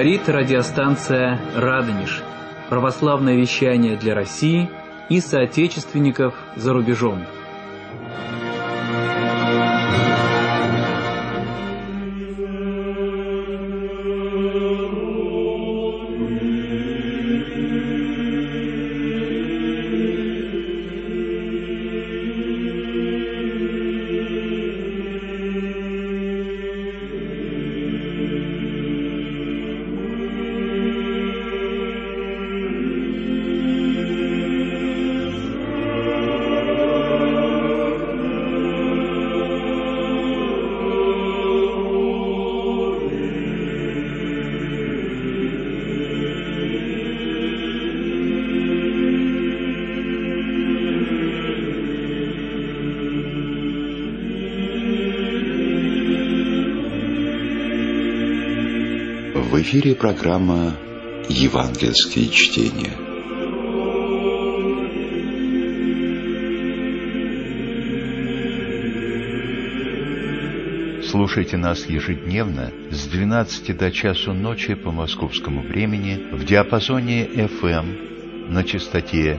Говорит радиостанция «Радонеж». Православное вещание для России и соотечественников за рубежом. В эфире программа «Евангельские чтения». Слушайте нас ежедневно с 12 до часу ночи по московскому времени в диапазоне FM на частоте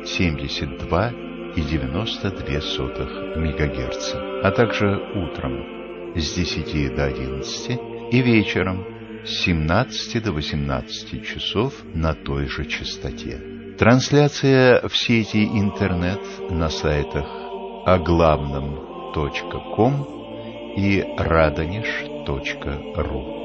72,92 МГц, а также утром с 10 до 11 и вечером с 17 до 18 часов на той же частоте. Трансляция в сети интернет на сайтах оглавном.ком и radonеж.ру.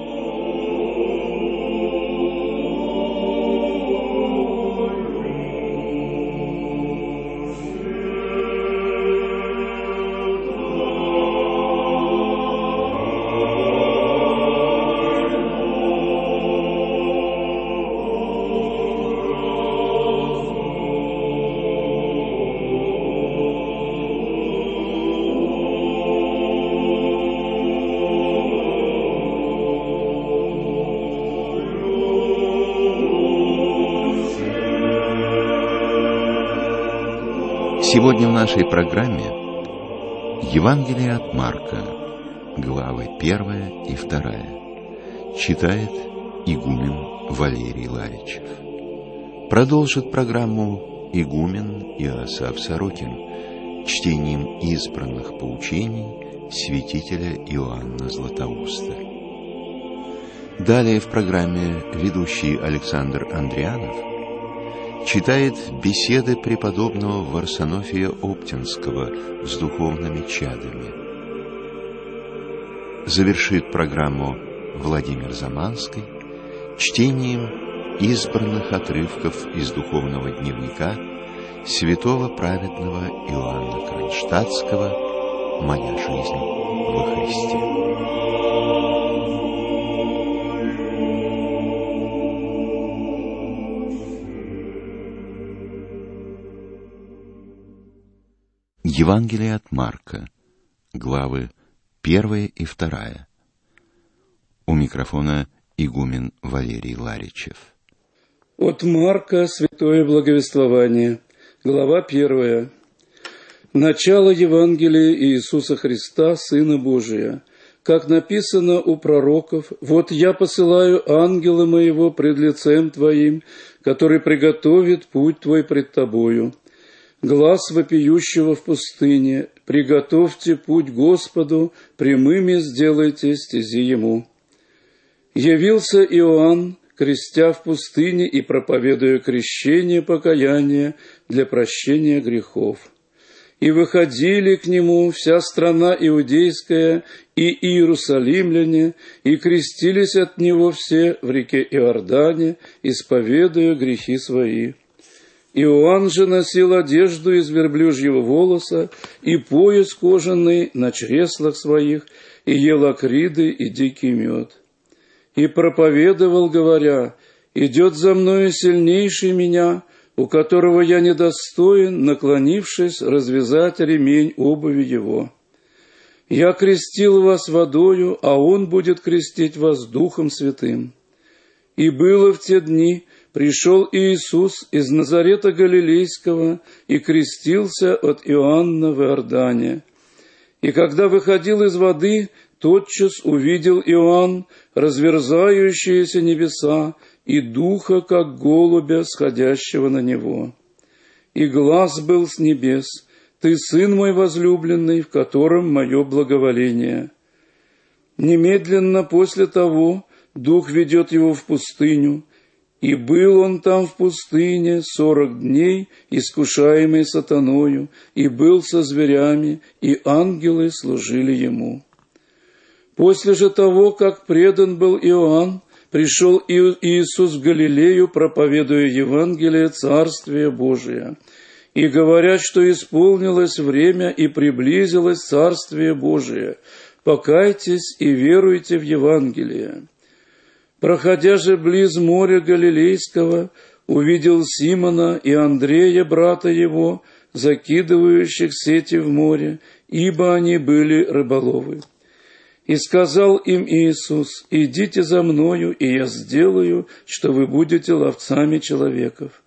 Сегодня в нашей программе Евангелие от Марка, главы 1 и 2, читает игумен Валерий Ларичев. Продолжит программу игумен Иосаф Сорокин чтением избранных поучений святителя Иоанна Златоуста. Далее в программе ведущий Александр Андрианов читает беседы преподобного Варсонофия Оптинского с духовными чадами. Завершит программу Владимир Заманский чтением избранных отрывков из духовного дневника святого праведного Иоанна Кронштадтского «Моя жизнь во Христе». Евангелие от Марка, главы 1 и 2. У микрофона игумен Валерий Ларичев. От Марка святое благовествование, глава 1. Начало Евангелия Иисуса Христа, Сына Божия. Как написано у пророков: «Вот я посылаю ангела моего пред лицем твоим, который приготовит путь твой пред тобою. Глас вопиющего в пустыне: приготовьте путь Господу, прямыми сделайте стези Ему». Явился Иоанн, крестя в пустыне и проповедуя крещение покаяния для прощения грехов. И выходили к Нему вся страна иудейская и иерусалимляне, и крестились от Него все в реке Иордане, исповедуя грехи свои. Иоанн же носил одежду из верблюжьего волоса и пояс кожаный на чреслах своих, и ел акриды и дикий мед. И проповедовал, говоря: «Идет за мною сильнейший меня, у которого я недостоин, наклонившись, развязать ремень обуви его. Я крестил вас водою, а он будет крестить вас Духом Святым». И было в те дни, пришел Иисус из Назарета Галилейского и крестился от Иоанна в Иордане. И когда выходил из воды, тотчас увидел Иоанн разверзающиеся небеса и духа, как голубя, сходящего на него. И глас был с небес: «Ты сын мой возлюбленный, в котором мое благоволение». Немедленно после того дух ведет его в пустыню, и был он там в пустыне 40 дней, искушаемый сатаною, и был со зверями, и ангелы служили ему. После же того, как предан был Иоанн, пришел Иисус в Галилею, проповедуя Евангелие Царствия Божия, и говорят, что исполнилось время и приблизилось Царствие Божие. Покайтесь и веруйте в Евангелие. Проходя же близ моря Галилейского, увидел Симона и Андрея, брата его, закидывающих сети в море, ибо они были рыболовы. И сказал им Иисус: «Идите за мною, и я сделаю, что вы будете ловцами человеков».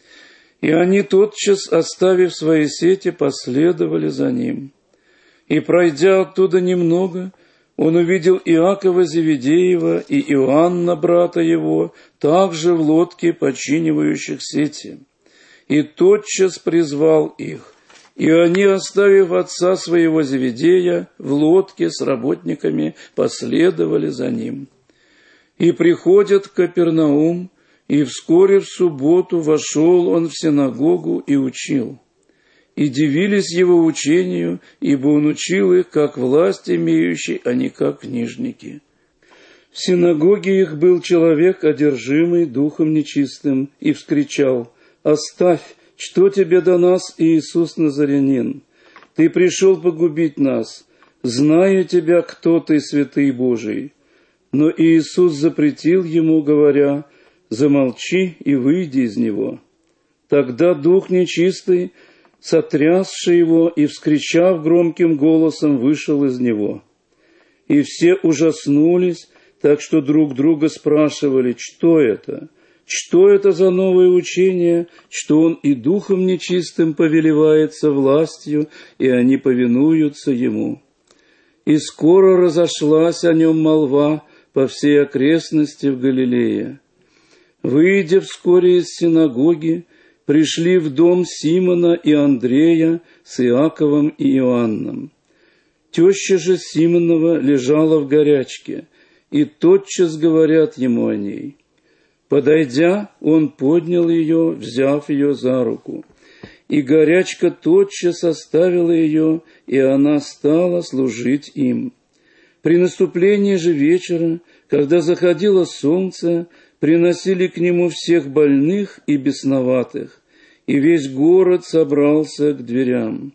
И они тотчас, оставив свои сети, последовали за ним. И, пройдя оттуда немного, он увидел Иакова Зеведеева и Иоанна, брата его, также в лодке, починивающих сети. И тотчас призвал их. И они, оставив отца своего Зеведея в лодке с работниками, последовали за ним. И приходят в Капернаум, и вскоре в субботу вошел он в синагогу и учил. И дивились его учению, ибо он учил их, как власть имеющий, а не как книжники. В синагоге их был человек, одержимый духом нечистым, и вскричал: «Оставь, что тебе до нас, Иисус Назарянин? Ты пришел погубить нас. Знаю тебя, кто ты, святый Божий». Но Иисус запретил ему, говоря: «Замолчи и выйди из него». Тогда дух нечистый, сотрясший его и вскричав громким голосом, вышел из него. И все ужаснулись, так что друг друга спрашивали: что это? Что это за новое учение, что он и духом нечистым повелевается властью, и они повинуются ему? И скоро разошлась о нем молва по всей окрестности в Галилее. Выйдя вскоре из синагоги, пришли в дом Симона и Андрея с Иаковом и Иоанном. Теща же Симонова лежала в горячке, и тотчас говорят ему о ней. Подойдя, он поднял ее, взяв ее за руку, и горячка тотчас оставила ее, и она стала служить им. При наступлении же вечера, когда заходило солнце, приносили к нему всех больных и бесноватых, и весь город собрался к дверям.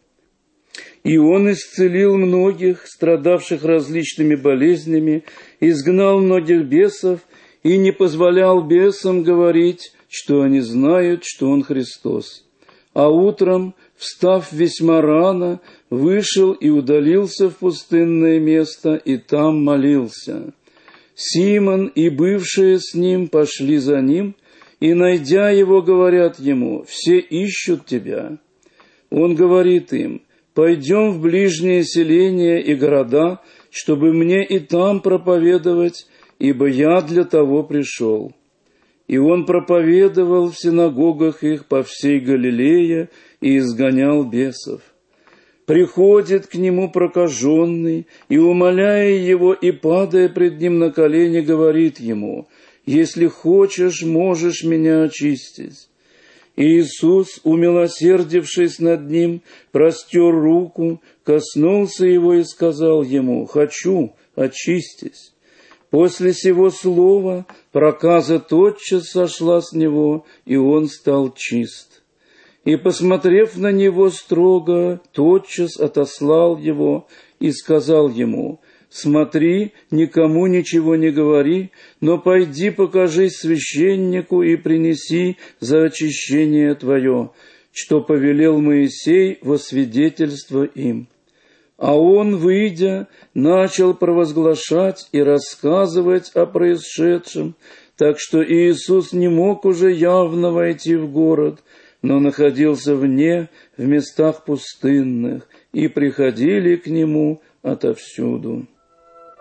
И он исцелил многих, страдавших различными болезнями, изгнал многих бесов, и не позволял бесам говорить, что они знают, что он Христос. А утром, встав весьма рано, вышел и удалился в пустынное место, и там молился. Симон и бывшие с ним пошли за ним, и, найдя его, говорят ему: «Все ищут тебя». Он говорит им: «Пойдем в ближние селения и города, чтобы мне и там проповедовать, ибо я для того пришел». И он проповедовал в синагогах их по всей Галилее и изгонял бесов. Приходит к нему прокаженный, и, умоляя его и падая пред ним на колени, говорит ему: «Если хочешь, можешь меня очистить». И Иисус, умилосердившись над ним, простер руку, коснулся его и сказал ему: «Хочу, очистись». После сего слова проказа тотчас сошла с него, и он стал чист. И, посмотрев на него строго, тотчас отослал его и сказал ему: «Смотри, никому ничего не говори, но пойди покажись священнику и принеси за очищение твое, что повелел Моисей во свидетельство им». А он, выйдя, начал провозглашать и рассказывать о происшедшем, так что Иисус не мог уже явно войти в город, но находился вне, в местах пустынных, и приходили к нему отовсюду.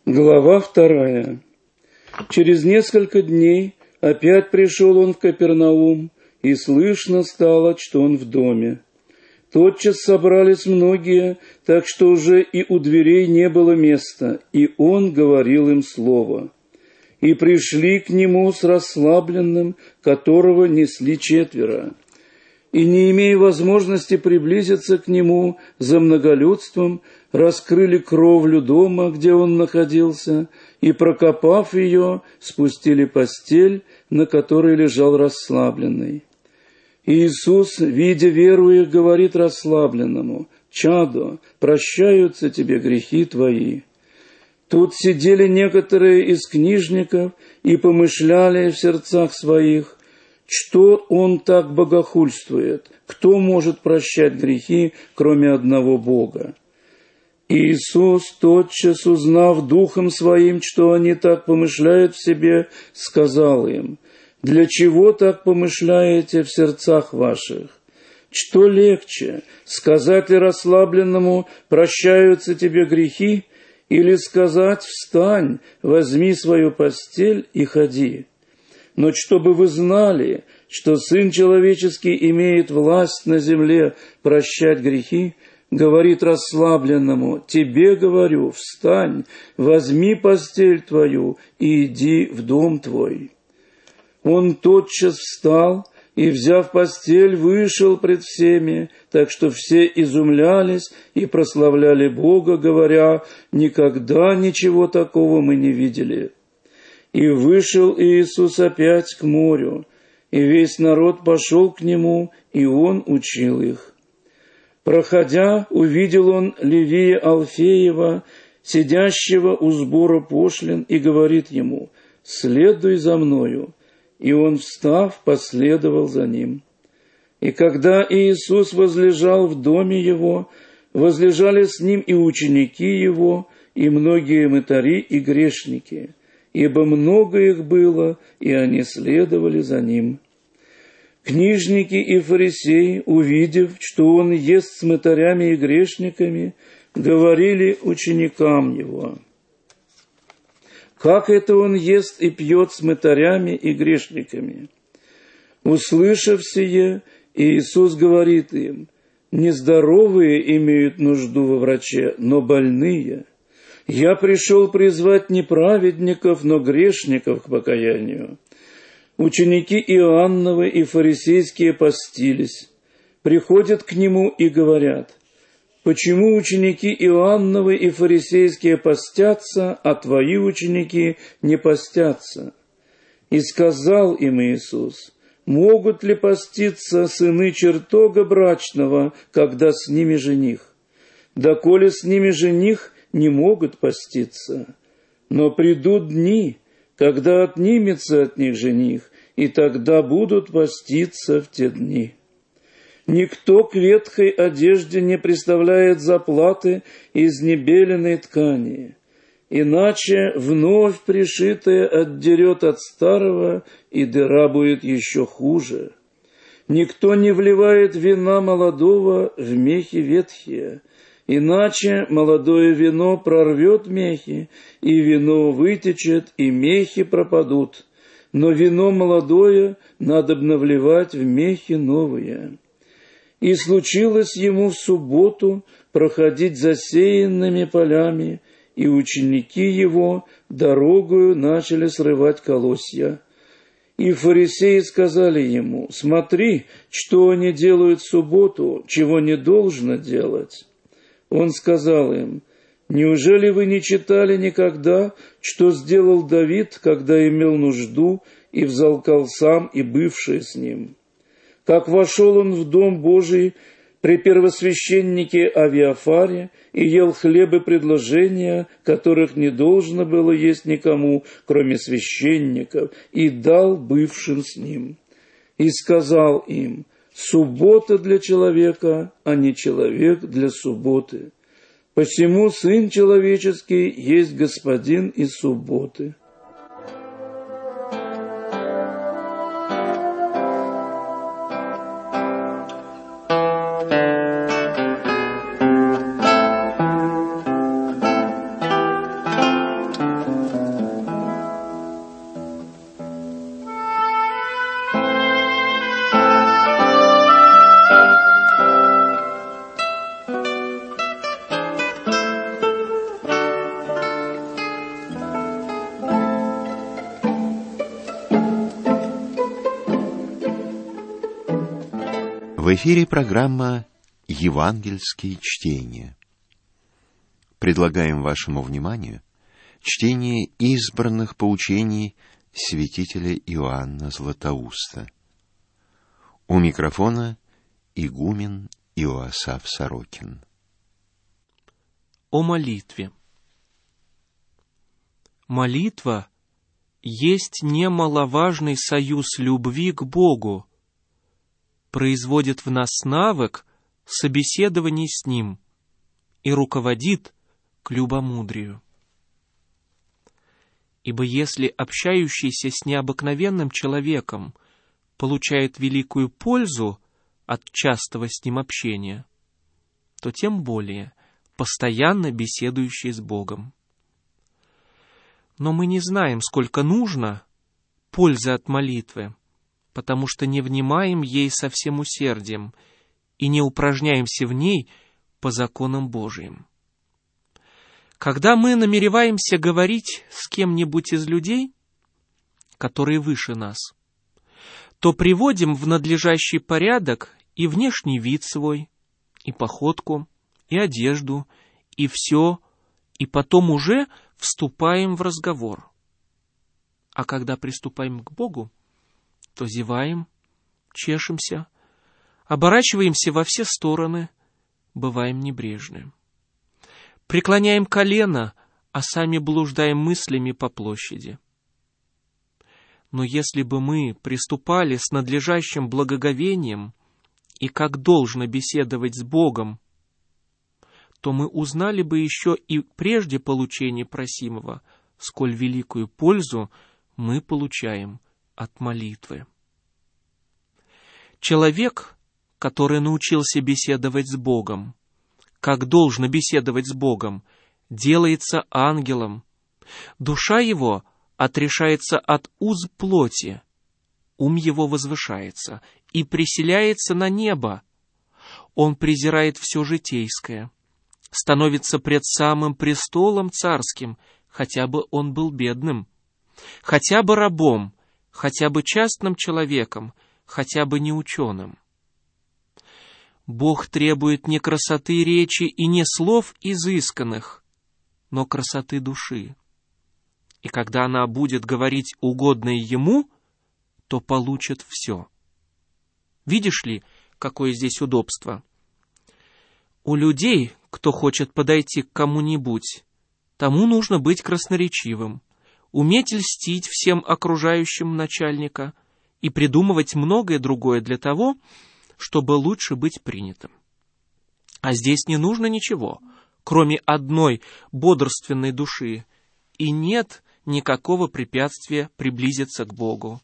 Глава 2. Через несколько дней опять пришел он в Капернаум, и слышно стало, что он в доме. Тотчас собрались многие, так что уже и у дверей не было места, и он говорил им слово. И пришли к нему с расслабленным, которого несли 4. И, не имея возможности приблизиться к нему за многолюдством, раскрыли кровлю дома, где он находился, и, прокопав ее, спустили постель, на которой лежал расслабленный. И Иисус, видя веру их, говорит расслабленному: «Чадо, прощаются тебе грехи твои». Тут сидели некоторые из книжников и помышляли в сердцах своих: что он так богохульствует? Кто может прощать грехи, кроме одного Бога? И Иисус, тотчас узнав духом своим, что они так помышляют в себе, сказал им: «Для чего так помышляете в сердцах ваших? Что легче, сказать ли расслабленному: прощаются тебе грехи, или сказать: встань, возьми свою постель и ходи? Но чтобы вы знали, что Сын Человеческий имеет власть на земле прощать грехи, говорит расслабленному: тебе говорю, встань, возьми постель твою и иди в дом твой». Он тотчас встал и, взяв постель, вышел пред всеми, так что все изумлялись и прославляли Бога, говоря: никогда ничего такого мы не видели. И вышел Иисус опять к морю, и весь народ пошел к нему, и он учил их. Проходя, увидел он Левия Алфеева, сидящего у сбора пошлин, и говорит ему: «Следуй за мною». И он, встав, последовал за ним. И когда Иисус возлежал в доме его, возлежали с ним и ученики его, и многие мытари и грешники, ибо много их было, и они следовали за ним. Книжники и фарисеи, увидев, что он ест с мытарями и грешниками, говорили ученикам его: «Как это он ест и пьет с мытарями и грешниками?» Услышав сие, Иисус говорит им: «Нездоровые имеют нужду во враче, но больные. Я пришел призвать не праведников, но грешников к покаянию». Ученики Иоанновы и фарисейские постились, приходят к нему и говорят: «Почему ученики Иоанновы и фарисейские постятся, а твои ученики не постятся?» И сказал им Иисус: «Могут ли поститься сыны чертога брачного, когда с ними жених? Доколе с ними жених, не могут поститься. Но придут дни, когда отнимется от них жених, и тогда будут поститься в те дни. Никто к ветхой одежде не приставляет заплаты из небеленой ткани, иначе вновь пришитое отдерет от старого, и дыра будет еще хуже. Никто не вливает вина молодого в мехи ветхие, иначе молодое вино прорвет мехи, и вино вытечет, и мехи пропадут. Но вино молодое надобно вливать в мехи новые». И случилось ему в субботу проходить засеянными полями, и ученики его дорогою начали срывать колосья. И фарисеи сказали ему: «Смотри, что они делают в субботу, чего не должно делать». Он сказал им: «Неужели вы не читали никогда, что сделал Давид, когда имел нужду, и взалкал сам и бывшие с ним? Как вошел он в дом Божий при первосвященнике Авиафаре и ел хлебы предложения, которых не должно было есть никому, кроме священников, и дал бывшим с ним. И сказал им: суббота для человека, а не человек для субботы. Посему Сын Человеческий есть Господин и субботы». В эфире программа «Евангельские чтения». Предлагаем вашему вниманию чтение избранных поучений святителя Иоанна Златоуста. У микрофона игумен Иоасаф Сорокин. О молитве. Молитва есть немаловажный союз любви к Богу, производит в нас навык собеседований с Ним и руководит к любомудрию. Ибо если общающийся с необыкновенным человеком получает великую пользу от частого с ним общения, то тем более постоянно беседующий с Богом. Но мы не знаем, сколько нужно пользы от молитвы, потому что не внимаем ей со всем усердием и не упражняемся в ней по законам Божиим. Когда мы намереваемся говорить с кем-нибудь из людей, которые выше нас, то приводим в надлежащий порядок и внешний вид свой, и походку, и одежду, и все, и потом уже вступаем в разговор. А когда приступаем к Богу, то зеваем, чешемся, оборачиваемся во все стороны, бываем небрежны. Преклоняем колено, а сами блуждаем мыслями по площади. Но если бы мы приступали с надлежащим благоговением и как должно беседовать с Богом, то мы узнали бы еще и прежде получения просимого, сколь великую пользу мы получаем от молитвы. Человек, который научился беседовать с Богом, как должно беседовать с Богом, делается ангелом. Душа его отрешается от уз плоти, ум его возвышается и преселяется на небо. Он презирает все житейское, становится пред самым престолом царским, хотя бы он был бедным, хотя бы рабом, хотя бы частным человеком, хотя бы не ученым. Бог требует не красоты речи и не слов изысканных, но красоты души. И когда она будет говорить угодное Ему, то получит все. Видишь ли, какое здесь удобство? У людей, кто хочет подойти к кому-нибудь, тому нужно быть красноречивым, уметь льстить всем окружающим начальника и придумывать многое другое для того, чтобы лучше быть принятым. А здесь не нужно ничего, кроме одной бодрственной души, и нет никакого препятствия приблизиться к Богу.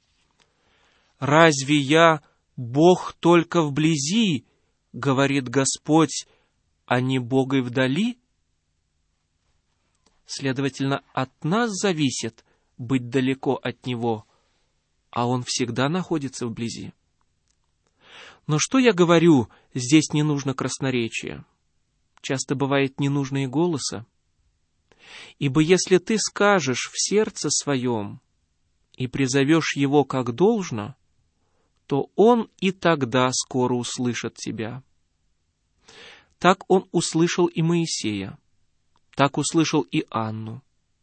«Разве я Бог только вблизи, — говорит Господь, — а не Бог и вдали?» Следовательно, от нас зависит быть далеко от Него, а Он всегда находится вблизи. Но что я говорю, здесь не нужно красноречия. Часто бывает не нужно и голоса. Ибо если ты скажешь в сердце своем и призовешь Его как должно, то Он и тогда скоро услышит тебя. Так Он услышал и Моисея, так услышал и Анну.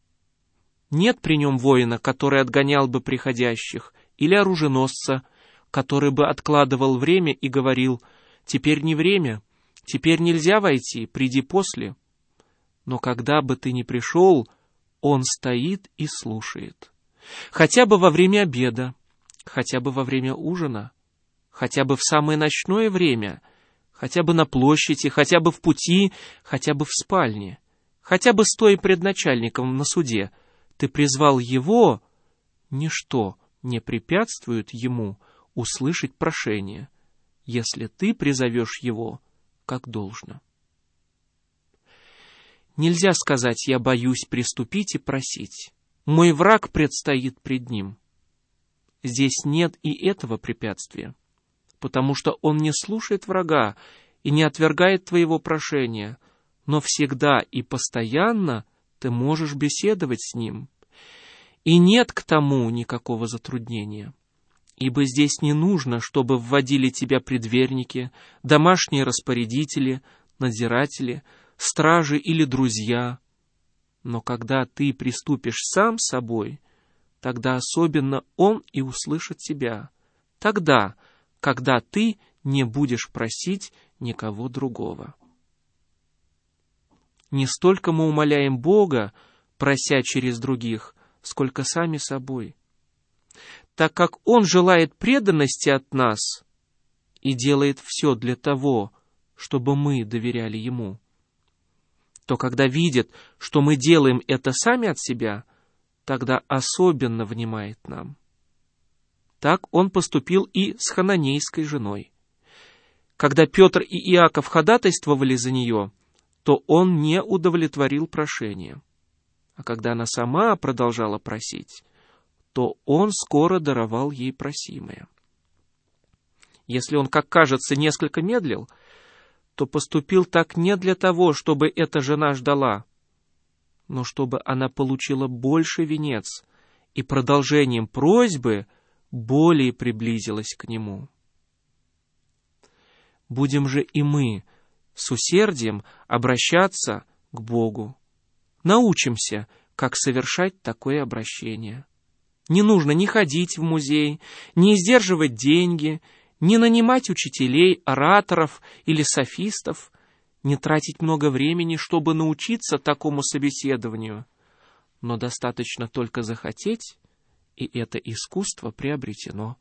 Нет при нем воина, который отгонял бы приходящих, или оруженосца, который бы откладывал время и говорил: «Теперь не время, теперь нельзя войти, приди после». Но когда бы ты ни пришел, он стоит и слушает. Хотя бы во время обеда, хотя бы во время ужина, хотя бы в самое ночное время, хотя бы на площади, хотя бы в пути, хотя бы в спальне, хотя бы стоя пред начальником на суде, ты призвал его, ничто не препятствует ему услышать прошение, если ты призовешь его как должно. Нельзя сказать: «Я боюсь приступить и просить. Мой враг предстоит пред ним». Здесь нет и этого препятствия, потому что он не слушает врага и не отвергает твоего прошения, но всегда и постоянно ты можешь беседовать с ним. И нет к тому никакого затруднения. Ибо здесь не нужно, чтобы вводили тебя предверники, домашние распорядители, надзиратели, стражи или друзья. Но когда ты приступишь сам с собой, тогда особенно он и услышит тебя. Тогда, когда ты не будешь просить никого другого. Не столько мы умоляем Бога, прося через других, сколько сами собой. Так как Он желает преданности от нас и делает все для того, чтобы мы доверяли Ему, то когда видит, что мы делаем это сами от себя, тогда особенно внимает нам. Так Он поступил и с хананейской женой. Когда Петр и Иаков ходатайствовали за нее, то Он не удовлетворил прошение. А когда она сама продолжала просить, то Он скоро даровал ей просимое. Если Он, как кажется, несколько медлил, то поступил так не для того, чтобы эта жена ждала, но чтобы она получила больше венец и продолжением просьбы более приблизилась к Нему. Будем же и мы с усердием обращаться к Богу. Научимся, как совершать такое обращение. Не нужно ни ходить в музей, ни издерживать деньги, ни нанимать учителей, ораторов или софистов, не тратить много времени, чтобы научиться такому собеседованию. Но достаточно только захотеть, и это искусство приобретено.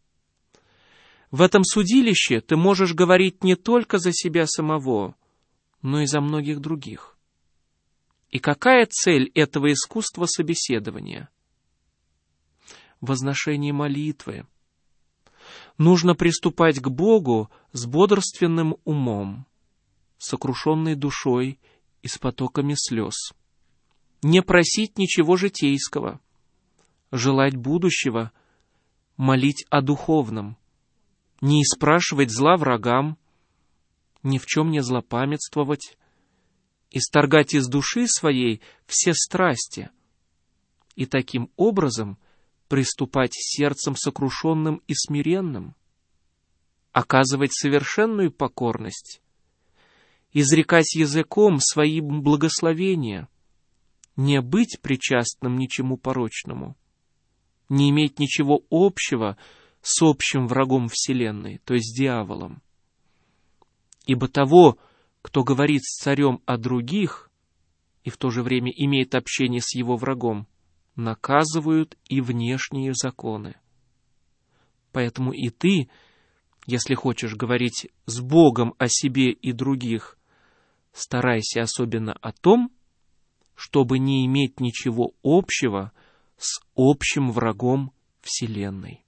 В этом судилище ты можешь говорить не только за себя самого, но и за многих других. И какая цель этого искусства собеседования? Возношение молитвы. Нужно приступать к Богу с бодрственным умом, сокрушенной душой и с потоками слез. Не просить ничего житейского, желать будущего, молить о духовном, не испрашивать зла врагам, ни в чем не злопамятствовать, исторгать из души своей все страсти и таким образом приступать сердцем сокрушенным и смиренным, оказывать совершенную покорность, изрекать языком свои благословения, не быть причастным ничему порочному, не иметь ничего общего с общим врагом вселенной, то есть дьяволом. Ибо того, кто говорит с царем о других и в то же время имеет общение с его врагом, наказывают и внешние законы. Поэтому и ты, если хочешь говорить с Богом о себе и других, старайся особенно о том, чтобы не иметь ничего общего с общим врагом вселенной.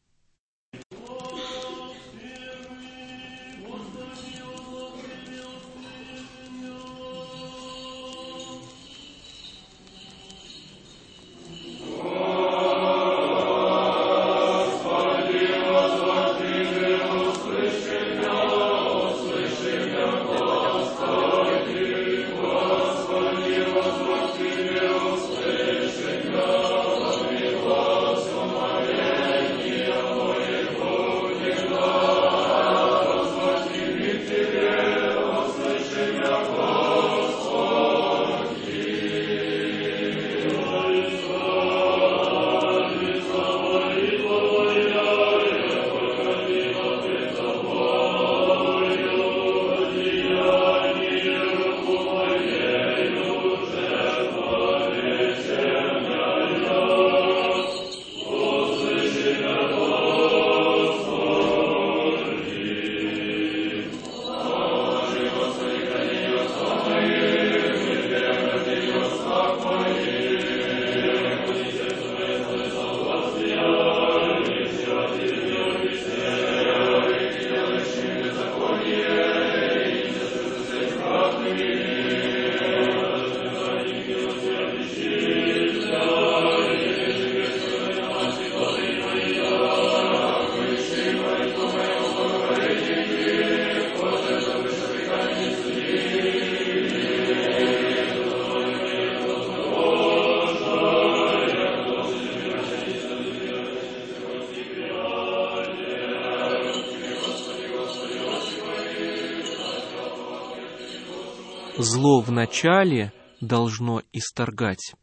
зло в начале должно исторгать.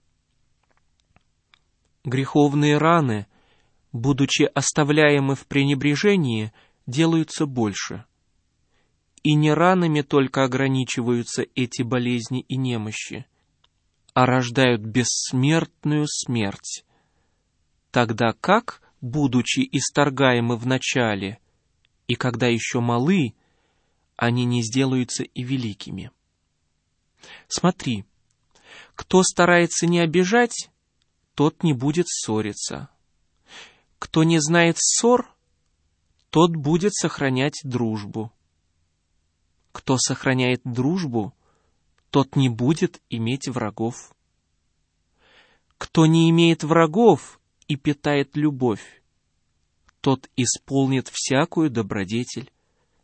Греховные раны, будучи оставляемы в пренебрежении, делаются больше. И не ранами только ограничиваются эти болезни и немощи, а рождают бессмертную смерть. Тогда как, будучи исторгаемы в начале, и когда еще малы, они не сделаются и великими. Смотри, кто старается не обижать, тот не будет ссориться. Кто не знает ссор, тот будет сохранять дружбу. Кто сохраняет дружбу, тот не будет иметь врагов. Кто не имеет врагов и питает любовь, тот исполнит всякую добродетель.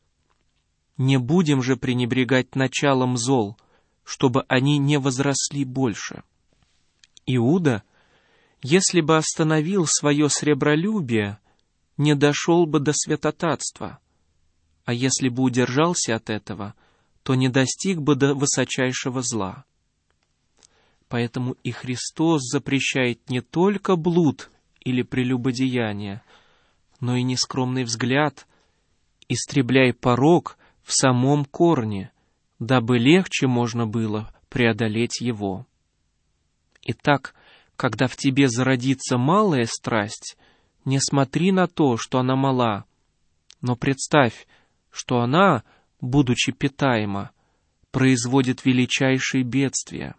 Не будем же пренебрегать началом зол, чтобы они не возросли больше. Иуда, если бы остановил свое сребролюбие, не дошел бы до святотатства, а если бы удержался от этого, то не достиг бы до высочайшего зла. Поэтому и Христос запрещает не только блуд или прелюбодеяние, но и нескромный взгляд, истребляй порок в самом корне, дабы легче можно было преодолеть его. Итак, когда в тебе зародится малая страсть, не смотри на то, что она мала, но представь, что она, будучи питаема, производит величайшие бедствия.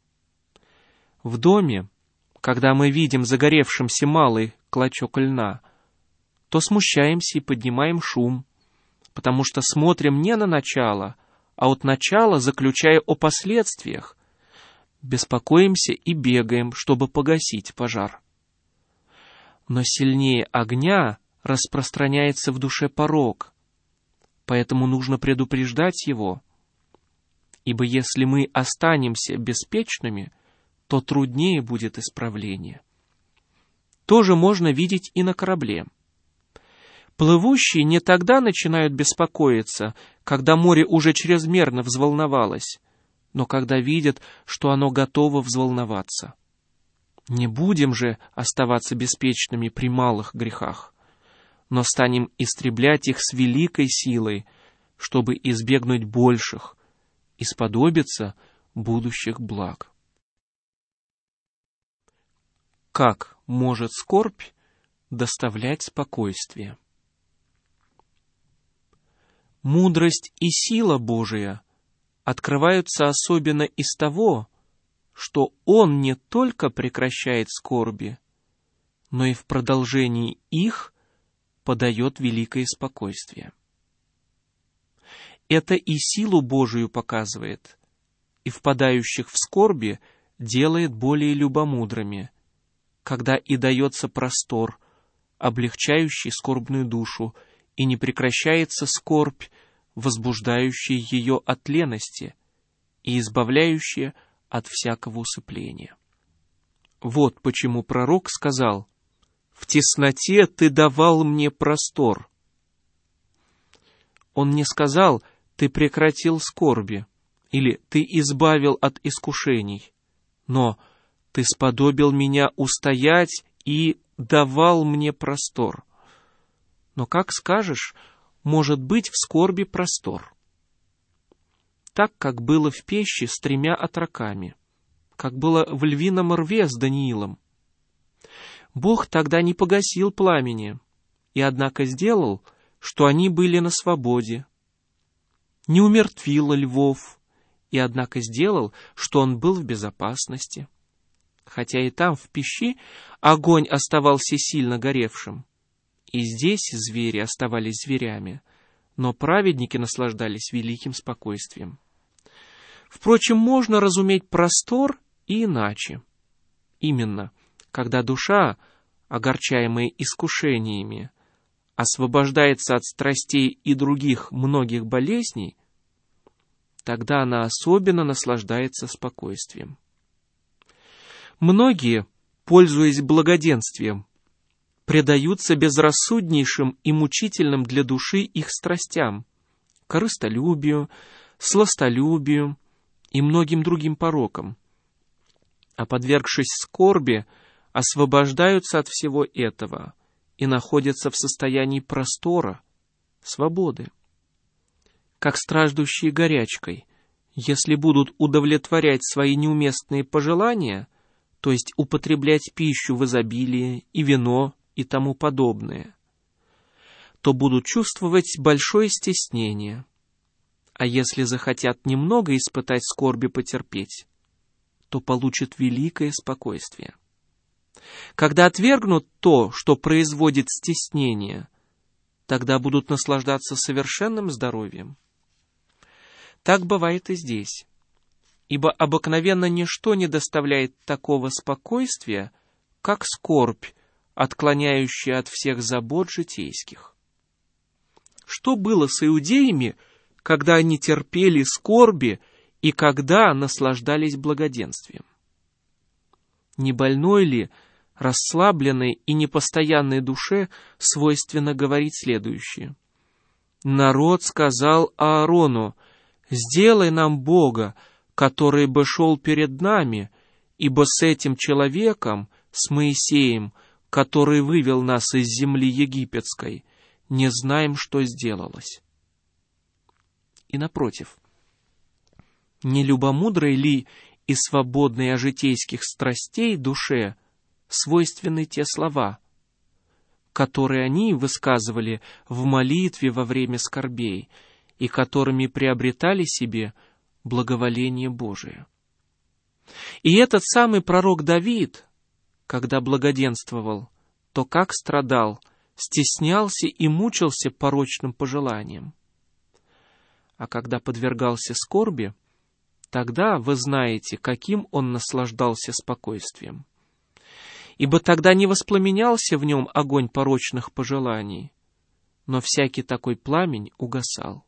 В доме, когда мы видим загоревшимся малый клочок льна, то смущаемся и поднимаем шум, потому что смотрим не на начало, а от начала заключая о последствиях, беспокоимся и бегаем, чтобы погасить пожар. Но сильнее огня распространяется в душе порок, поэтому нужно предупреждать его, ибо если мы останемся беспечными, то труднее будет исправление. Тоже можно видеть и на корабле. Плывущие не тогда начинают беспокоиться, когда море уже чрезмерно взволновалось, но когда видят, что оно готово взволноваться. Не будем же оставаться беспечными при малых грехах, но станем истреблять их с великой силой, чтобы избегнуть больших и сподобиться будущих благ. Как может скорбь доставлять спокойствие? Мудрость и сила Божия открываются особенно из того, что Он не только прекращает скорби, но и в продолжении их подает великое спокойствие. Это и силу Божию показывает, и впадающих в скорби делает более любомудрыми, когда и дается простор, облегчающий скорбную душу, и не прекращается скорбь, возбуждающая ее от лености и избавляющая от всякого усыпления. Вот почему пророк сказал: «В тесноте ты давал мне простор». Он не сказал: «Ты прекратил скорби» или «Ты избавил от искушений», но «Ты сподобил меня устоять и давал мне простор». Но как скажешь, может быть в скорби простор? Так, как было в пеще с 3 отроками, как было в львином рве с Даниилом. Бог тогда не погасил пламени, и однако сделал, что они были на свободе. Не умертвил львов, и однако сделал, что он был в безопасности. Хотя и там, в пещи, огонь оставался сильно горевшим, и здесь звери оставались зверями, но праведники наслаждались великим спокойствием. Впрочем, можно разуметь простор и иначе. Именно, когда душа, огорчаемая искушениями, освобождается от страстей и других многих болезней, тогда она особенно наслаждается спокойствием. Многие, пользуясь благоденствием, предаются безрассуднейшим и мучительным для души их страстям, корыстолюбию, сластолюбию, и многим другим порокам, а подвергшись скорби, освобождаются от всего этого и находятся в состоянии простора, свободы. Как страждущие горячкой, если будут удовлетворять свои неуместные пожелания, то есть употреблять пищу в изобилии и вино и тому подобное, то будут чувствовать большое стеснение, а если захотят немного испытать скорби потерпеть, то получат великое спокойствие. Когда отвергнут то, что производит стеснение, тогда будут наслаждаться совершенным здоровьем. Так бывает и здесь, ибо обыкновенно ничто не доставляет такого спокойствия, как скорбь, отклоняющая от всех забот житейских. Что было с иудеями, когда они терпели скорби и когда наслаждались благоденствием? Не больной ли, расслабленной и непостоянной душе свойственно говорить следующее? Народ сказал Аарону: «Сделай нам Бога, который бы шел перед нами, ибо с этим человеком, с Моисеем, который вывел нас из земли египетской, не знаем, что сделалось». И напротив, не любомудрой ли и свободной от житейских страстей душе свойственны те слова, которые они высказывали в молитве во время скорбей и которыми приобретали себе благоволение Божие? И этот самый пророк Давид, когда благоденствовал, то как страдал, стеснялся и мучился порочным пожеланием. А когда подвергался скорби, тогда вы знаете, каким он наслаждался спокойствием. Ибо тогда не воспламенялся в нем огонь порочных пожеланий, но всякий такой пламень угасал.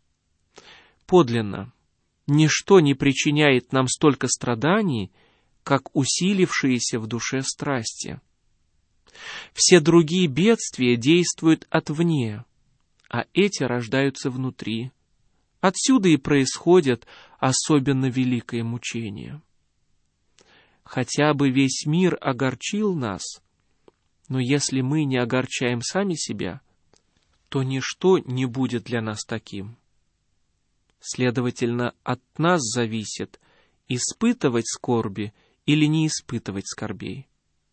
Подлинно, ничто не причиняет нам столько страданий, как усилившиеся в душе страсти. Все другие бедствия действуют отвне, а эти рождаются внутри. Отсюда и происходит особенно великое мучение. Хотя бы весь мир огорчил нас, но если мы не огорчаем сами себя, то ничто не будет для нас таким. Следовательно, от нас зависит, испытывать скорби или не испытывать скорбей.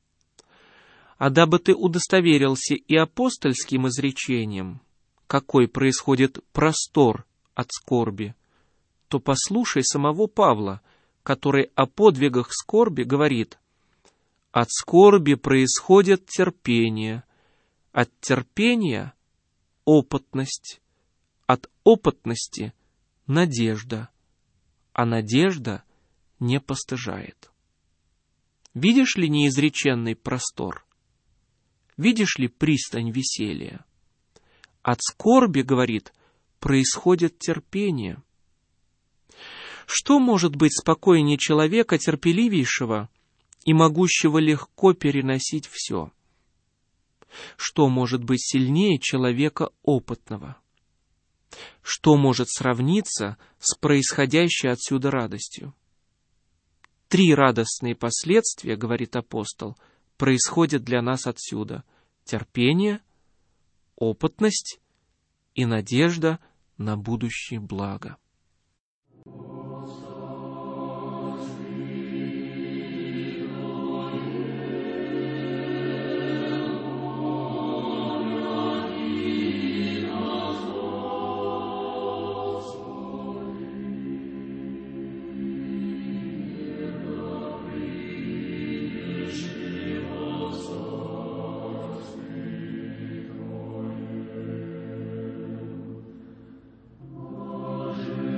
А дабы ты удостоверился и апостольским изречением, какой происходит простор от скорби, то послушай самого Павла, который о подвигах скорби говорит: «От скорби происходит терпение, от терпения — опытность, от опытности — надежда, а надежда не постыжает». Видишь ли неизреченный простор? Видишь ли пристань веселья? От скорби, говорит, происходит терпение. Что может быть спокойнее человека терпеливейшего и могущего легко переносить все? Что может быть сильнее человека опытного? Что может сравниться с происходящей отсюда радостью? 3 радостные последствия, говорит апостол, происходят для нас отсюда: терпение, опытность и надежда на будущее благо. Боже,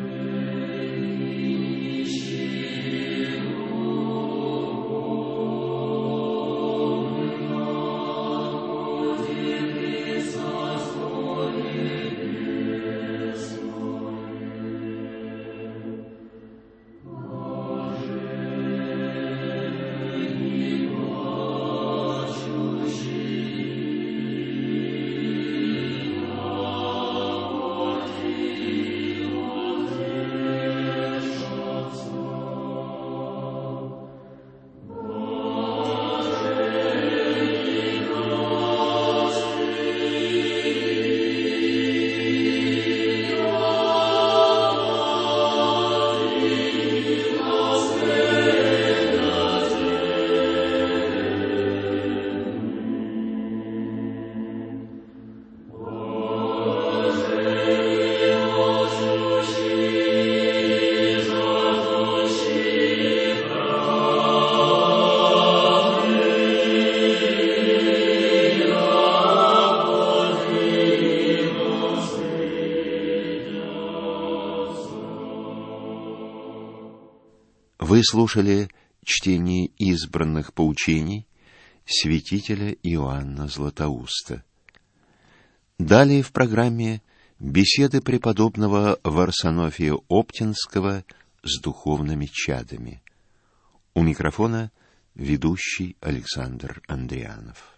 Вы слушали чтение избранных поучений святителя Иоанна Златоуста. Далее в программе беседы преподобного Варсонофия Оптинского с духовными чадами. У микрофона ведущий Александр Андрианов.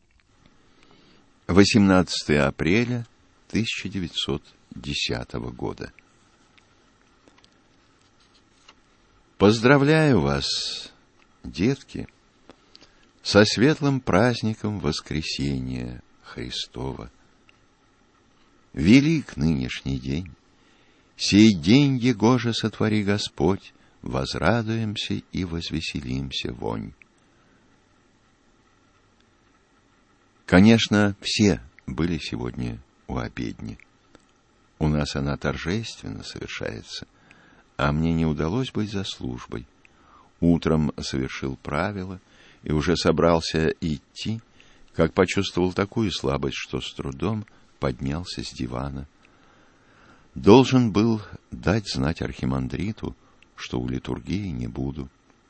18 апреля 1910 года. Поздравляю вас, детки, со светлым праздником Воскресения Христова. Велик нынешний день, сей день Егоже сотвори Господь, возрадуемся и возвеселимся вонь. Конечно, все были сегодня у обедни. У нас она торжественно совершается, а мне не удалось быть за службой. Утром совершил правила и уже собрался идти, как почувствовал такую слабость, что с трудом поднялся с дивана. Должен был дать знать архимандриту, что у литургии не буду.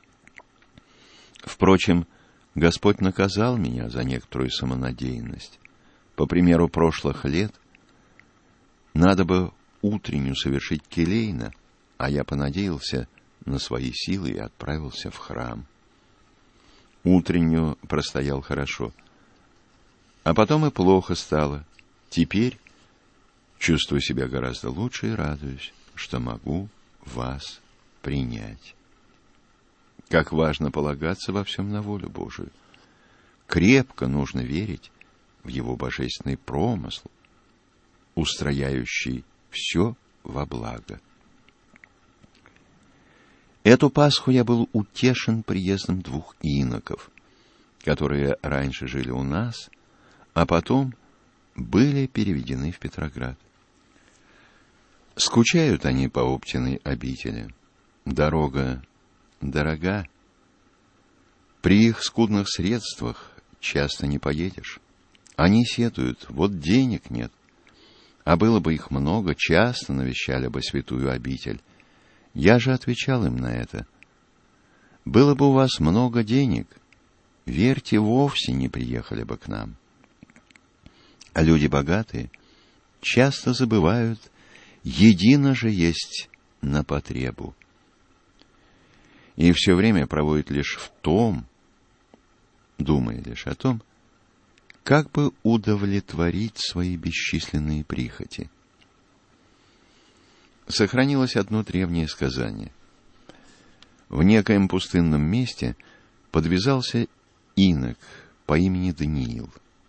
Впрочем, Господь наказал меня за некоторую самонадеянность. По примеру прошлых лет, надо бы утреннюю совершить келейно, а я понадеялся на свои силы и отправился в храм. Утреннюю простоял хорошо, а потом и плохо стало. Теперь чувствую себя гораздо лучше и радуюсь, что могу вас принять. Как важно полагаться во всем на волю Божию. Крепко нужно верить в Его божественный промысл, устрояющий все во благо. Эту Пасху я был утешен приездом двух иноков, которые раньше жили у нас, а потом были переведены в Петроград. Скучают они по Оптиной обители. Дорога дорога. При их скудных средствах часто не поедешь. Они сетуют, вот денег нет. А было бы их много, часто навещали бы святую обитель. Я же отвечал им на это. Было бы у вас много денег, верьте, вовсе не приехали бы к нам. А люди богатые часто забывают, едино же есть на потребу. И все время проводят лишь в том, думая лишь о том, как бы удовлетворить свои бесчисленные прихоти. Сохранилось одно древнее сказание. В некоем пустынном месте подвязался инок по имени Даниил.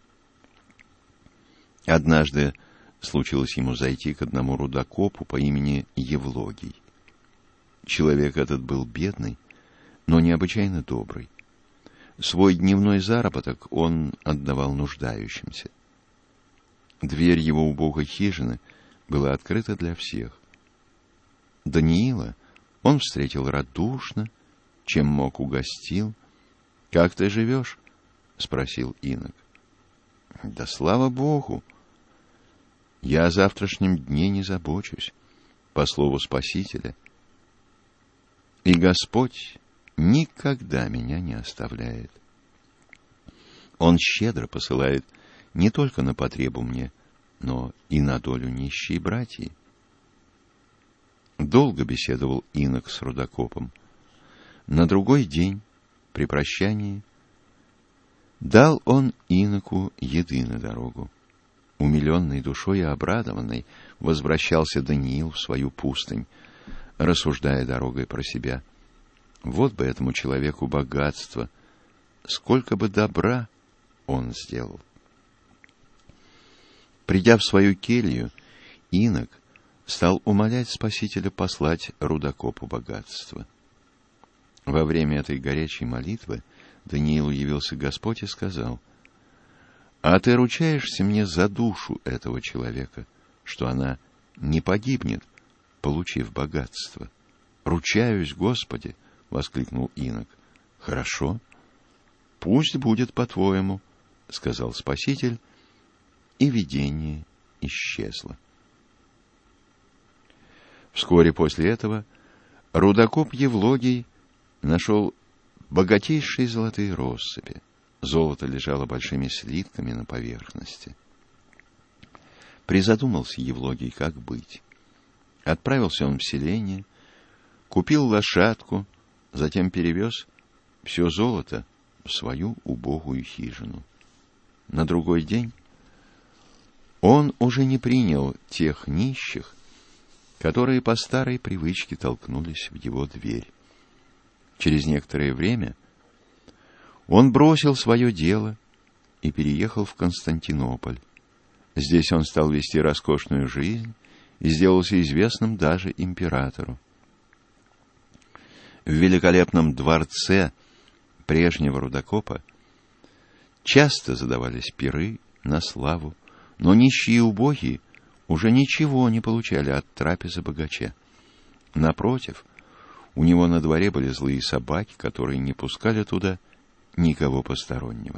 Однажды случилось ему зайти к одному рудокопу по имени Евлогий. Человек этот был бедный, но необычайно добрый. Свой дневной заработок он отдавал нуждающимся. Дверь его убогой хижины была открыта для всех. Даниила он встретил радушно, чем мог угостил. «Как ты живешь?» — спросил инок. «Да слава Богу! Я о завтрашнем дне не забочусь, по слову Спасителя. И Господь никогда меня не оставляет. Он щедро посылает не только на потребу мне, но и на долю нищей братьи». Долго беседовал инок с рудокопом. На другой день, при прощании, дал он иноку еды на дорогу. Умиленный душой и обрадованный возвращался Даниил в свою пустынь, рассуждая дорогой про себя. Вот бы этому человеку богатство, сколько бы добра он сделал. Придя в свою келью, инок стал умолять Спасителя послать рудокопу богатство. Во время этой горячей молитвы Даниилу явился Господь и сказал: «А ты ручаешься мне за душу этого человека, что она не погибнет, получив богатство?» «Ручаюсь, Господи!» — воскликнул инок. «Хорошо, пусть будет по-твоему», — сказал Спаситель, и видение исчезло. Вскоре после этого рудокоп Евлогий нашел богатейшие золотые россыпи. Золото лежало большими слитками на поверхности. Призадумался Евлогий, как быть. Отправился он в селение, купил лошадку, затем перевез все золото в свою убогую хижину. На другой день он уже не принял тех нищих, которые по старой привычке толкнулись в его дверь. Через некоторое время он бросил свое дело и переехал в Константинополь. Здесь он стал вести роскошную жизнь и сделался известным даже императору. В великолепном дворце прежнего рудокопа часто задавались пиры на славу, но нищие и убогие уже ничего не получали от трапезы богача. Напротив, у него на дворе были злые собаки, которые не пускали туда никого постороннего.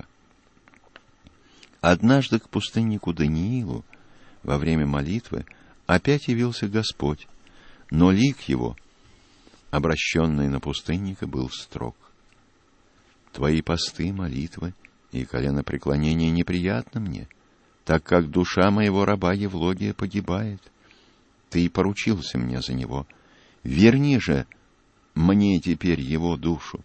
Однажды к пустыннику Даниилу во время молитвы опять явился Господь, но лик его, обращенный на пустынника, был строг. «Твои посты, молитвы и коленопреклонения неприятны мне, так как душа моего раба Евлогия погибает. Ты поручился мне за него. Верни же мне теперь его душу».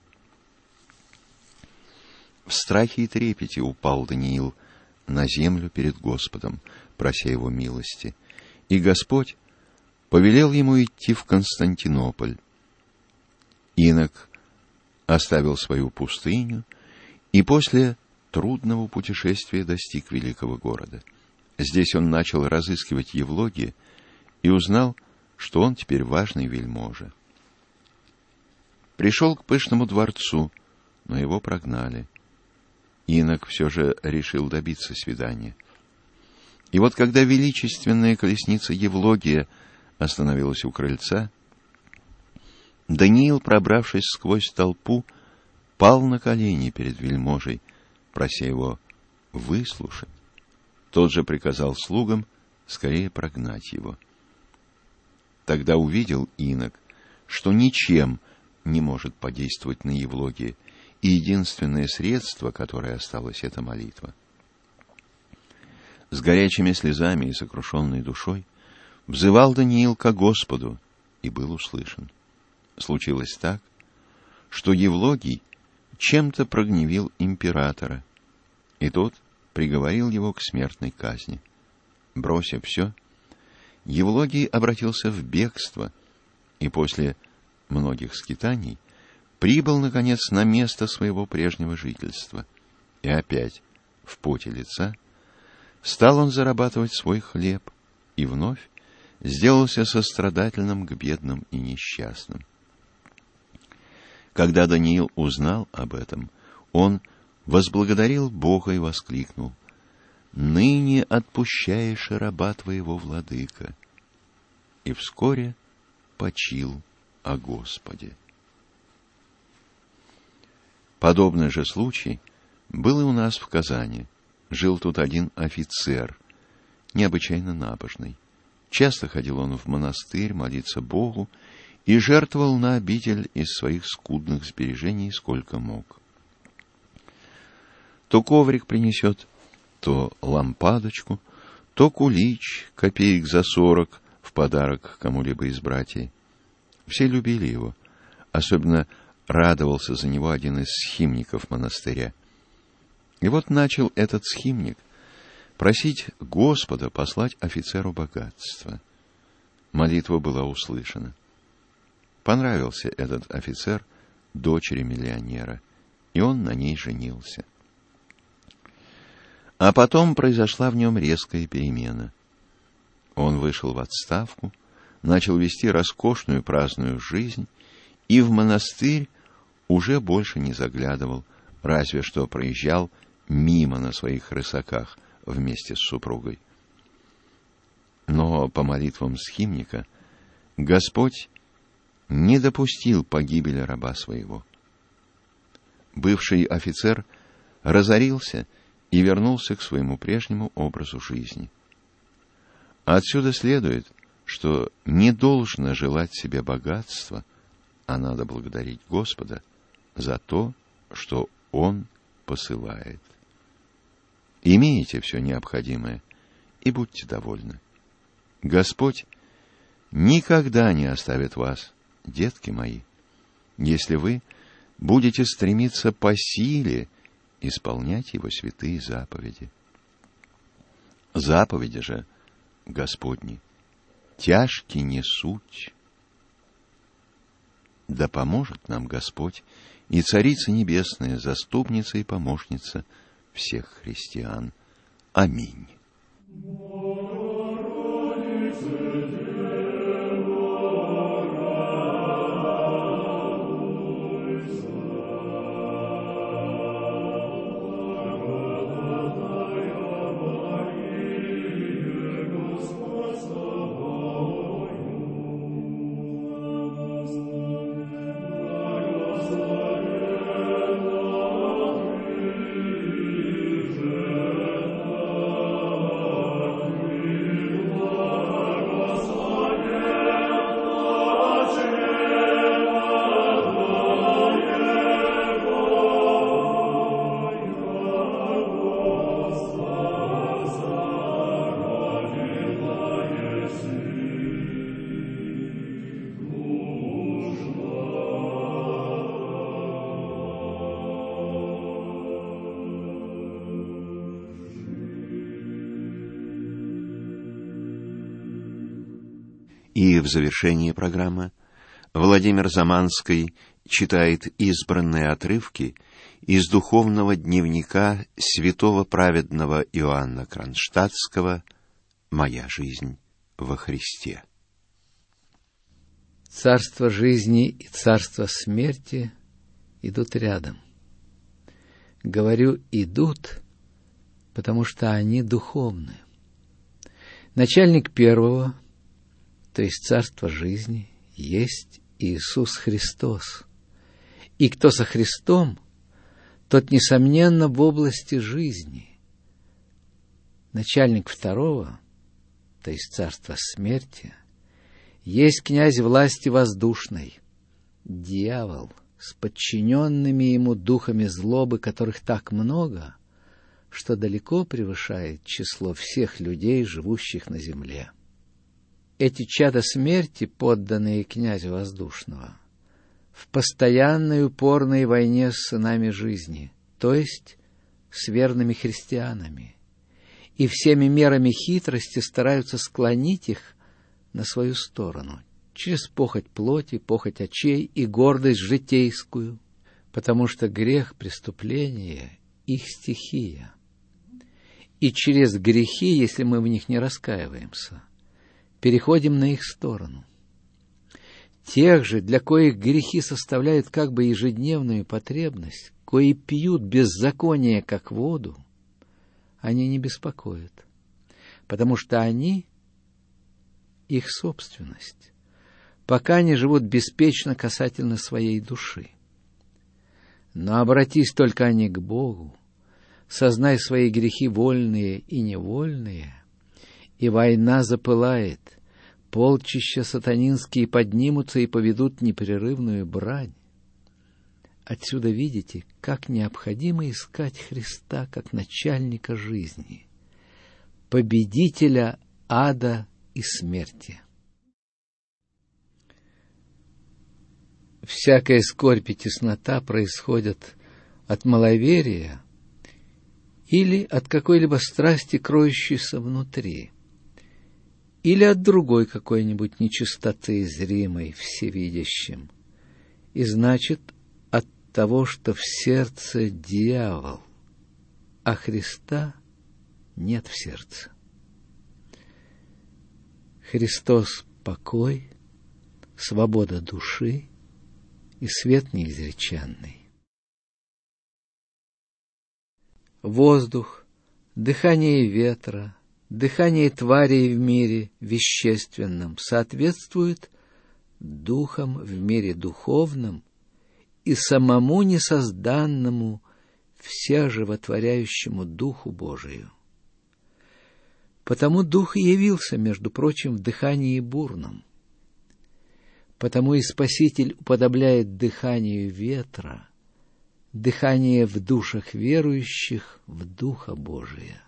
В страхе и трепете упал Даниил на землю перед Господом, прося его милости, и Господь повелел ему идти в Константинополь. Инок оставил свою пустыню и после трудного путешествия достиг великого города. Здесь он начал разыскивать Евлогия и узнал, что он теперь важный вельможа. Пришел к пышному дворцу, но его прогнали. Инок все же решил добиться свидания. И вот когда величественная колесница Евлогия остановилась у крыльца, Даниил, пробравшись сквозь толпу, пал на колени перед вельможей, прося его выслушать. Тот же приказал слугам скорее прогнать его. Тогда увидел инок, что ничем не может подействовать на Евлогия, и единственное средство, которое осталось, — это молитва. С горячими слезами и сокрушенной душой взывал Даниил ко Господу и был услышан. Случилось так, что Евлогий чем-то прогневил императора, и тот приговорил его к смертной казни. Бросив все, Евлогий обратился в бегство и после многих скитаний прибыл, наконец, на место своего прежнего жительства. И опять, в поте лица, стал он зарабатывать свой хлеб и вновь сделался сострадательным к бедным и несчастным. Когда Даниил узнал об этом, он возблагодарил Бога и воскликнул: «Ныне отпущаешь раба твоего, владыка!» И вскоре почил о Господе. Подобный же случай был и у нас в Казани. Жил тут один офицер, необычайно набожный. Часто ходил он в монастырь молиться Богу и жертвовал на обитель из своих скудных сбережений сколько мог. То коврик принесет, то лампадочку, то кулич, копеек за 40, в подарок кому-либо из братьев. Все любили его, особенно радовался за него один из схимников монастыря. И вот начал этот схимник просить Господа послать офицеру богатство. Молитва была услышана. Понравился этот офицер дочери миллионера, и он на ней женился. А потом произошла в нем резкая перемена. Он вышел в отставку, начал вести роскошную праздную жизнь и в монастырь уже больше не заглядывал, разве что проезжал мимо на своих рысаках вместе с супругой. Но по молитвам схимника Господь не допустил погибели раба своего. Бывший офицер разорился и вернулся к своему прежнему образу жизни. Отсюда следует, что не должно желать себе богатства, а надо благодарить Господа за то, что Он посылает. Имеете все необходимое и будьте довольны. Господь никогда не оставит вас, детки мои, если вы будете стремиться по силе исполнять Его святые заповеди. Заповеди же Господни тяжки не суть. Да поможет нам Господь и Царица Небесная, заступница и помощница всех христиан. Аминь. И в завершении программы Владимир Заманский читает избранные отрывки из духовного дневника святого праведного Иоанна Кронштадтского «Моя жизнь во Христе». Царство жизни и царство смерти идут рядом. Говорю «идут», потому что они духовны. Начальник первого, то есть царство жизни, есть Иисус Христос. И кто со Христом, тот, несомненно, в области жизни. Начальник второго, то есть царство смерти, есть князь власти воздушной, дьявол, с подчиненными ему духами злобы, которых так много, что далеко превышает число всех людей, живущих на земле. Эти чада смерти, подданные князю воздушного, в постоянной упорной войне с сынами жизни, то есть с верными христианами, и всеми мерами хитрости стараются склонить их на свою сторону, через похоть плоти, похоть очей и гордость житейскую, потому что грех, преступление — их стихия. И через грехи, если мы в них не раскаиваемся, переходим на их сторону. Тех же, для коих грехи составляют как бы ежедневную потребность, кои пьют беззаконие, как воду, они не беспокоят, потому что они — их собственность, пока они живут беспечно касательно своей души. Но обратись только они к Богу, сознай свои грехи вольные и невольные, и война запылает, полчища сатанинские поднимутся и поведут непрерывную брань. Отсюда видите, как необходимо искать Христа как начальника жизни, победителя ада и смерти. Всякая скорбь и теснота происходят от маловерия или от какой-либо страсти, кроющейся внутри, или от другой какой-нибудь нечистоты, зримой, всевидящим, и значит, от того, что в сердце дьявол, а Христа нет в сердце. Христос — покой, свобода души и свет неизреченный. Воздух, дыхание ветра, дыхание тварей в мире вещественном соответствует духам в мире духовном и самому несозданному, всеживотворяющему Духу Божию. Потому Дух и явился, между прочим, в дыхании бурном. Потому и Спаситель уподобляет дыханию ветра дыхание в душах верующих в Духа Божия.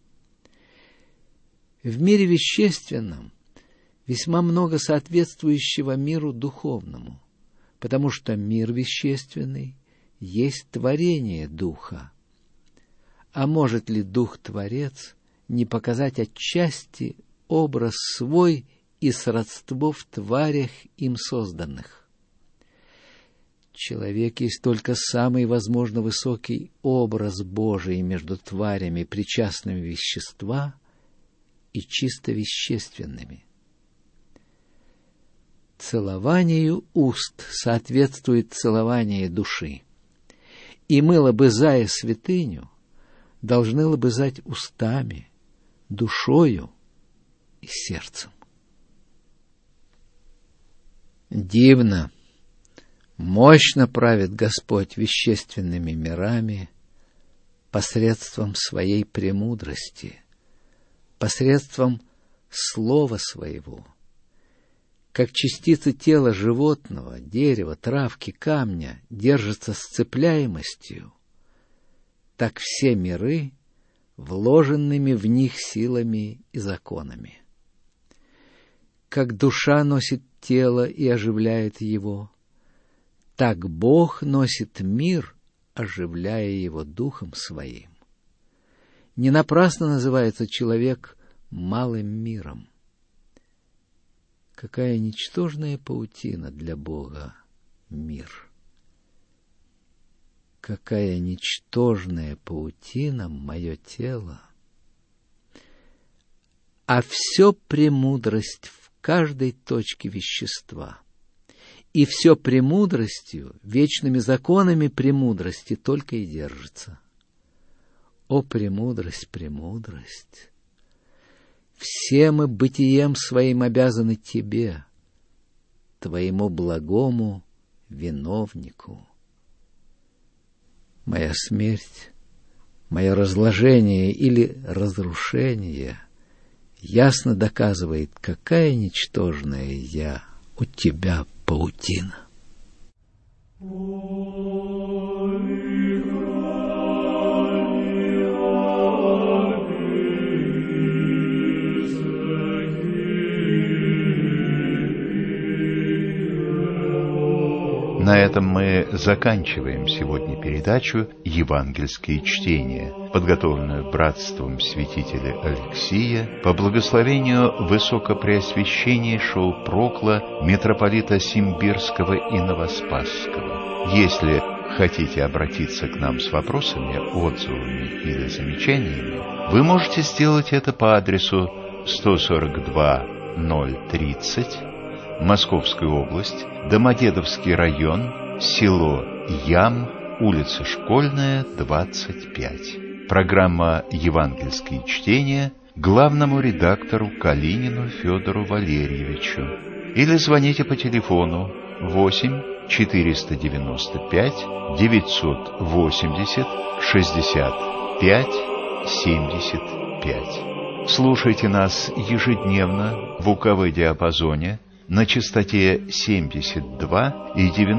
В мире вещественном весьма много соответствующего миру духовному, потому что мир вещественный есть творение Духа. А может ли Дух-Творец не показать отчасти образ свой и сродство в тварях им созданных? Человек есть только самый, возможно, высокий образ Божий между тварями, причастными вещества и чисто вещественными. Целованию уст соответствует целование души, и мы, лобызая святыню, должны лобызать устами, душою и сердцем. Дивно, мощно правит Господь вещественными мирами посредством своей премудрости, посредством слова своего. Как частицы тела животного, дерева, травки, камня держатся сцепляемостью, так все миры вложенными в них силами и законами. Как душа носит тело и оживляет его, так Бог носит мир, оживляя его Духом Своим. Не напрасно называется человек малым миром. Какая ничтожная паутина для Бога мир! Какая ничтожная паутина мое тело! А все премудрость в каждой точке вещества. И все премудростью, вечными законами премудрости только и держится. О, премудрость, премудрость! Все мы бытием своим обязаны Тебе, Твоему благому виновнику. Моя смерть, мое разложение или разрушение ясно доказывает, какая ничтожная я у Тебя паутина. На этом мы заканчиваем сегодня передачу «Евангельские чтения», подготовленную братством святителя Алексия по благословению высокопреосвященнейшего прокла митрополита Симбирского и Новоспасского. Если хотите обратиться к нам с вопросами, отзывами или замечаниями, вы можете сделать это по адресу 142-030, Московская область, Домодедовский район, село Ям, улица Школьная, 25. Программа «Евангельские чтения» главному редактору Калинину Федору Валерьевичу. Или звоните по телефону 8 495 980 65 75. Слушайте нас ежедневно в УКВ-диапазоне на частоте 72,92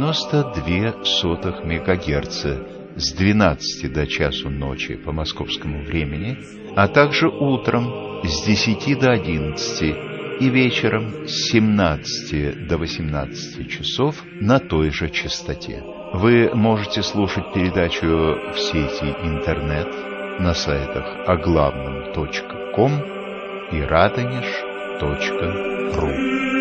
МГц с 12 до часу ночи по московскому времени, а также утром с 10 до 11 и вечером с 17 до 18 часов на той же частоте. Вы можете слушать передачу в сети интернет на сайтах оглавном.ком и радонеж.ру.